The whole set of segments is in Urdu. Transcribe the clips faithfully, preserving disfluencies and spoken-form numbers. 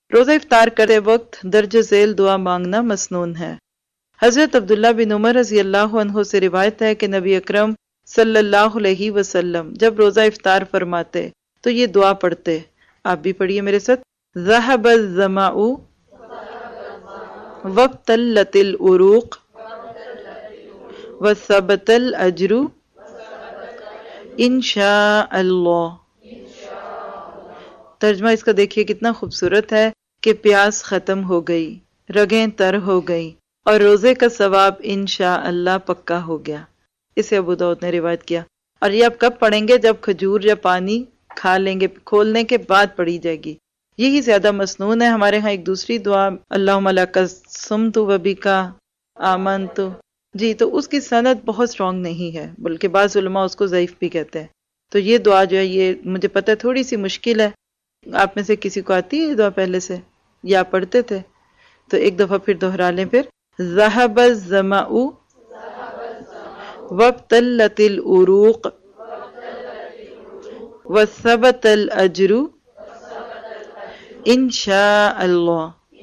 روزہ افطار کرتے وقت درج ذیل دعا مانگنا مسنون ہے۔ حضرت عبداللہ بن عمر رضی اللہ عنہ سے روایت ہے کہ نبی اکرم صلی اللہ علیہ وسلم جب روزہ افطار فرماتے تو یہ دعا پڑھتے، آپ بھی پڑھیے میرے ساتھ، ذہب الظمأ وابتلت العروق وثبت الاجر انشاء اللہ۔ ترجمہ اس کا دیکھیے کتنا خوبصورت ہے کہ پیاس ختم ہو گئی، رگیں تر ہو گئی اور روزے کا ثواب انشاءاللہ پکا ہو گیا۔ اسے ابو داؤد نے روایت کیا۔ اور یہ آپ کب پڑھیں گے؟ جب کھجور یا پانی کھا لیں گے، کھولنے کے بعد پڑھی جائے گی، یہی زیادہ مسنون ہے۔ ہمارے ہاں ایک دوسری دعا اللہم لک صمت و بک آمنت، جی تو اس کی سند بہت سٹرونگ نہیں ہے، بلکہ بعض علماء اس کو ضعیف بھی کہتے ہیں۔ تو یہ دعا جو ہے یہ مجھے پتہ ہے تھوڑی سی مشکل ہے، آپ میں سے کسی کو آتی ہے یہ دعا پہلے سے یا پڑھتے تھے؟ تو ایک دفعہ پھر دہرا لیں، پھر ذہب الظمأ وابتلت العروق وثبت الاجر انشاء اللہ۔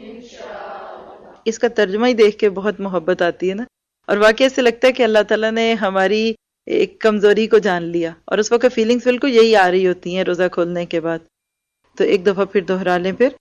اس کا ترجمہ ہی دیکھ کے بہت محبت آتی ہے نا، اور واقعی ایسے لگتا ہے کہ اللہ تعالیٰ نے ہماری ایک کمزوری کو جان لیا، اور اس وقت فیلنگز بالکل یہی آ رہی ہوتی ہیں روزہ کھولنے کے بعد۔ تو ایک دفعہ پھر دہرا لیں، پھر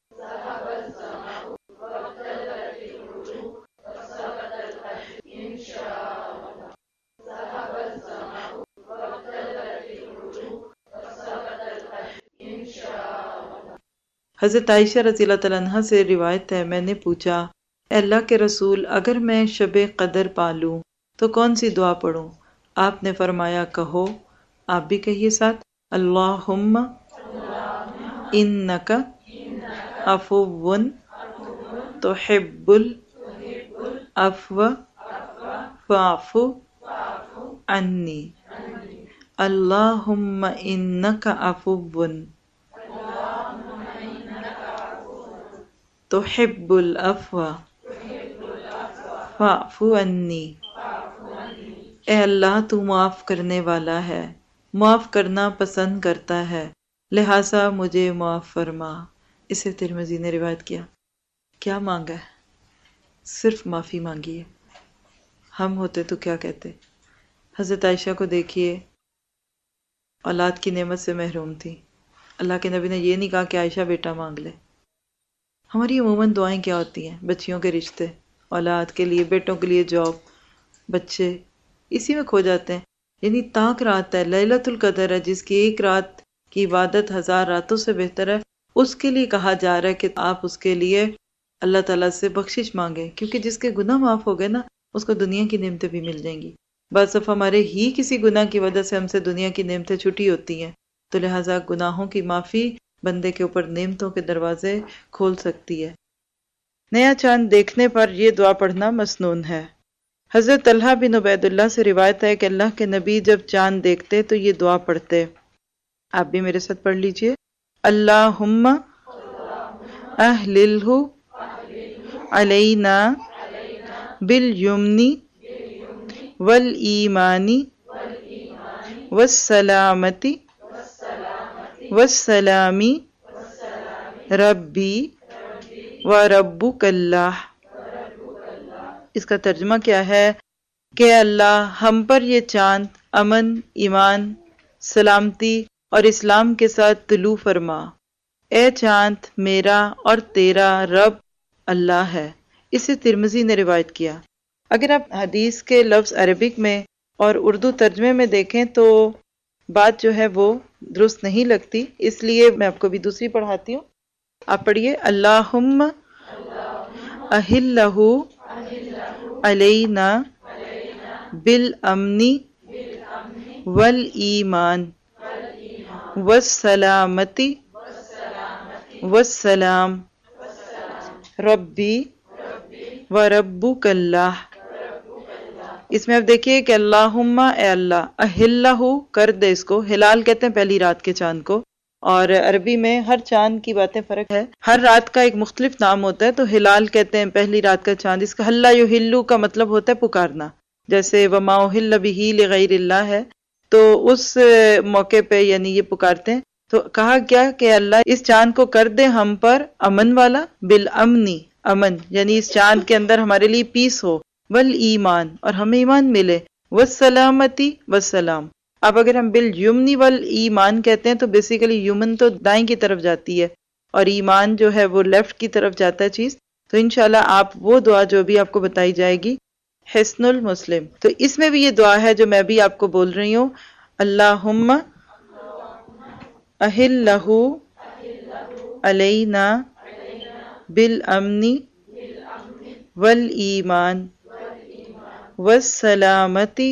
حضرت عائشہ رضی اللہ تعالیٰ عنہ سے روایت ہے، میں نے پوچھا اے اللہ کے رسول اگر میں شب قدر پالوں تو کون سی دعا پڑھوں؟ آپ نے فرمایا کہو، آپ بھی کہیے ساتھ، اللہم انک عفو تحب العفو فاعف عنی، اللہم انک عفو تحب العفو فاعف عنی۔ اے اللہ تو معاف کرنے والا ہے، معاف کرنا پسند کرتا ہے، لہٰذا مجھے معاف فرما۔ اسے ترمذی نے روایت کیا۔ کیا مانگا ہے؟ صرف معافی مانگی ہے۔ ہم ہوتے تو کیا کہتے؟ حضرت عائشہ کو دیکھیے، اولاد کی نعمت سے محروم تھی، اللہ کے نبی نے یہ نہیں کہا کہ عائشہ بیٹا مانگ لے۔ ہماری عموماً دعائیں کیا ہوتی ہیں؟ بچیوں کے رشتے، اولاد کے لیے، بیٹوں کے لیے جاب، بچے، اسی میں کھو جاتے ہیں۔ یعنی تاک رات ہے، لیلۃ القدر ہے، جس کی ایک رات کی عبادت ہزار راتوں سے بہتر ہے، اس کے لیے کہا جا رہا ہے کہ آپ اس کے لیے اللہ تعالیٰ سے بخشش مانگیں، کیونکہ جس کے گناہ معاف ہو گئے نا اس کو دنیا کی نعمتیں بھی مل جائیں گی۔ بعض دفعہ ہمارے ہی کسی گناہ کی وجہ سے ہم سے دنیا کی نعمتیں چھٹی ہوتی ہیں، تو لہٰذا گناہوں کی معافی بندے کے اوپر نعمتوں کے دروازے کھول سکتی ہے۔ نیا چاند دیکھنے پر یہ دعا پڑھنا مسنون ہے۔ حضرت طلحہ بن عبید اللہ سے روایت ہے کہ اللہ کے نبی جب چاند دیکھتے تو یہ دعا پڑھتے، آپ بھی میرے ساتھ پڑھ لیجئے، اللہم اہللہ علینا بالیمن والایمان والسلامت والسلام ربی وربک اللہ۔ اس کا ترجمہ کیا ہے کہ اللہ ہم پر یہ چاند امن، ایمان، سلامتی اور اسلام کے ساتھ طلوع فرما۔ اے چاند میرا اور تیرا رب اللہ ہے۔ اسے ترمذی نے روایت کیا۔ اگر آپ حدیث کے لفظ عربک میں اور اردو ترجمے میں دیکھیں تو بات جو ہے وہ درست نہیں لگتی، اس لیے میں آپ کو بھی دوسری پڑھاتی ہوں، آپ پڑھیے، اللہم اہلہ علینا بالامن والایمان والسلامت والسلام ربی وربک اللہ۔ اس میں آپ دیکھیے کہ اللہم اے اللہ، اہلہ کر دے، اس کو ہلال کہتے ہیں پہلی رات کے چاند کو، اور عربی میں ہر چاند کی باتیں فرق ہے، ہر رات کا ایک مختلف نام ہوتا ہے، تو ہلال کہتے ہیں پہلی رات کا چاند، اس کا ہلا یحلو کا مطلب ہوتا ہے پکارنا، جیسے وما احل بہ لغیر اللہ ہے، تو اس موقع پہ یعنی یہ پکارتے ہیں تو کہا کیا کہ اللہ اس چاند کو کر دے ہم پر امن والا، بالامنی، امن یعنی اس چاند کے اندر ہمارے لیے پیس ہو، والایمان اور ہمیں ایمان ملے، والسلامتی والسلام۔ اب اگر ہم بالیمنی والایمان کہتے ہیں تو بیسیکلی یمن تو دائیں کی طرف جاتی ہے اور ایمان جو ہے وہ لیفٹ کی طرف جاتا ہے چیز۔ تو انشاءاللہ آپ وہ دعا جو بھی آپ کو بتائی جائے گی حسن المسلم، تو اس میں بھی یہ دعا ہے جو میں بھی آپ کو بول رہی ہوں، اللہم احلہ علینا بالامن والایمان والسلامتی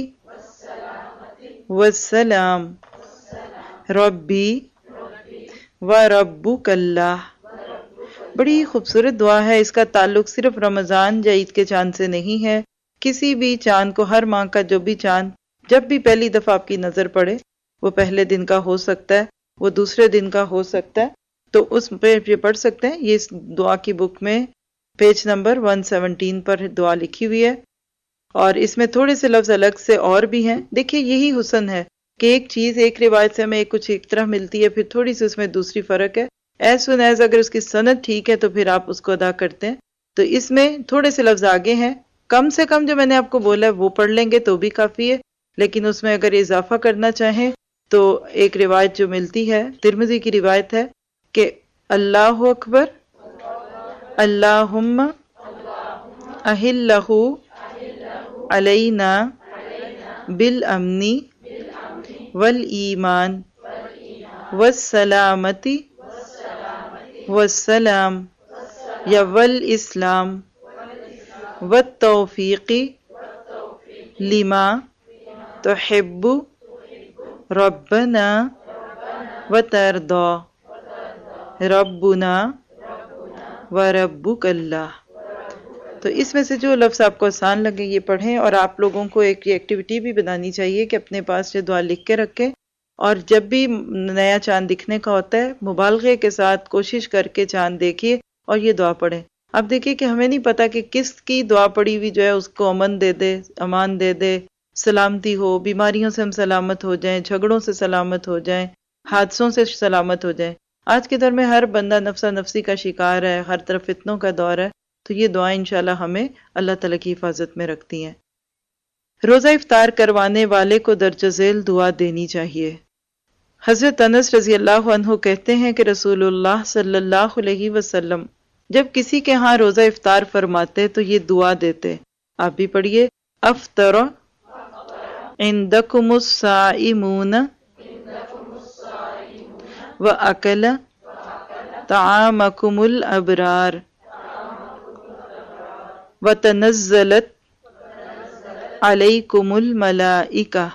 والسلام، ربی و ربک اللہ۔ بڑی خوبصورت دعا ہے، اس کا تعلق صرف رمضان یا عید کے چاند سے نہیں ہے، کسی بھی چاند کو، ہر ماہ کا جو بھی چاند جب بھی پہلی دفعہ آپ کی نظر پڑے، وہ پہلے دن کا ہو سکتا ہے، وہ دوسرے دن کا ہو سکتا ہے، تو اس پہ یہ پڑھ سکتے ہیں۔ یہ اس دعا کی بک میں پیج نمبر ایک سو سترہ پر دعا لکھی ہوئی ہے، اور اس میں تھوڑے سے لفظ الگ سے اور بھی ہیں۔ دیکھیے یہی حسن ہے کہ ایک چیز ایک روایت سے ہمیں کچھ ایک طرح ملتی ہے، پھر تھوڑی سی اس میں دوسری فرق ہے، ایز سن ایز اگر اس کی سند ٹھیک ہے تو پھر آپ اس کو ادا کرتے ہیں۔ تو اس میں تھوڑے سے لفظ آگے ہیں، کم سے کم جو میں نے آپ کو بولا ہے وہ پڑھ لیں گے تو بھی کافی ہے، لیکن اس میں اگر اضافہ کرنا چاہیں تو ایک روایت جو ملتی ہے، ترمذی کی روایت ہے کہ اللہ اکبر اللہم احلہ علینا بالامن والایمان والسلامتی والسلام یا والاسلام والتوفیق لما تحب ربنا وترضى ربنا وربک اللہ۔ تو اس میں سے جو لفظ آپ کو آسان لگے یہ پڑھیں، اور آپ لوگوں کو ایک ایکٹیویٹی بھی بنانی چاہیے کہ اپنے پاس یہ دعا لکھ کے رکھیں، اور جب بھی نیا چاند دکھنے کا ہوتا ہے مبالغے کے ساتھ کوشش کر کے چاند دیکھیے اور یہ دعا پڑھیں۔ اب دیکھیے کہ ہمیں نہیں پتا کہ کس کی دعا پڑی ہوئی جو ہے اس کو امن دے دے، امان دے دے، سلامتی ہو، بیماریوں سے ہم سلامت ہو جائیں، جھگڑوں سے سلامت ہو جائیں، حادثوں سے سلامت ہو جائیں۔ آج کے دور میں ہر بندہ نفسا نفسی کا شکار ہے، ہر طرف فتنوں کا دور ہے، تو یہ دعائیں انشاءاللہ ہمیں اللہ تعالیٰ کی حفاظت میں رکھتی ہیں۔ روزہ افطار کروانے والے کو درج ذیل دعا دینی چاہیے۔ حضرت انس رضی اللہ عنہ کہتے ہیں کہ رسول اللہ صلی اللہ علیہ وسلم جب کسی کے ہاں روزہ افطار فرماتے تو یہ دعا دیتے، آپ بھی پڑھیے، افطر عندکم الصائمون وَأَكَلَ طَعَامَكُمُ الْأَبْرَارِ وَتَنَزَّلَتْ عَلَيْكُمُ الْمَلَائِكَةُ۔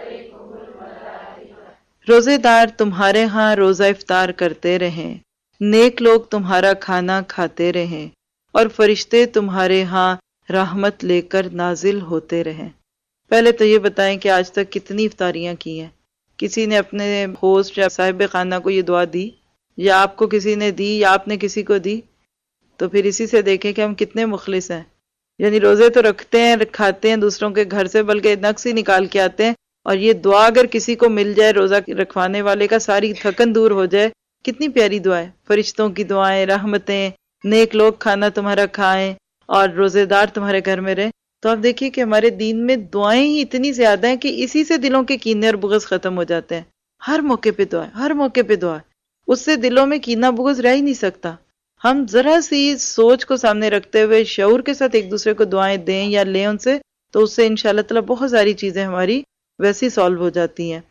روزے دار تمہارے ہاں روزہ افطار کرتے رہیں، نیک لوگ تمہارا کھانا کھاتے رہیں، اور فرشتے تمہارے ہاں رحمت لے کر نازل ہوتے رہیں۔ پہلے تو یہ بتائیں کہ آج تک کتنی افطاریاں کی ہیں؟ کسی نے اپنے ہوسٹ یا صاحب خانہ کو یہ دعا دی، یا آپ کو کسی نے دی، یا آپ نے کسی کو دی؟ تو پھر اسی سے دیکھیں کہ ہم کتنے مخلص ہیں، یعنی روزے تو رکھتے ہیں، کھاتے ہیں دوسروں کے گھر سے، بلکہ نقص ہی نکال کے آتے ہیں، اور یہ دعا اگر کسی کو مل جائے روزہ رکھوانے والے کا، ساری تھکن دور ہو جائے، کتنی پیاری دعا ہے۔ فرشتوں کی دعائیں، رحمتیں، نیک لوگ کھانا تمہارا کھائیں اور روزے دار تمہارے گھر میں رہیں۔ تو آپ دیکھیے کہ ہمارے دین میں دعائیں ہی اتنی زیادہ ہیں کہ اسی سے دلوں کے کینے اور بغض ختم ہو جاتے ہیں۔ ہر موقع پہ دعا ہے، ہر موقع پہ دعا ہے، اس سے دلوں میں کینہ بغض رہ ہی نہیں سکتا۔ ہم ذرا سی سوچ کو سامنے رکھتے ہوئے شعور کے ساتھ ایک دوسرے کو دعائیں دیں یا لیں ان سے، تو اس سے انشاءاللہ تعالی بہت ساری چیزیں ہماری ویسی سالو ہو جاتی ہیں۔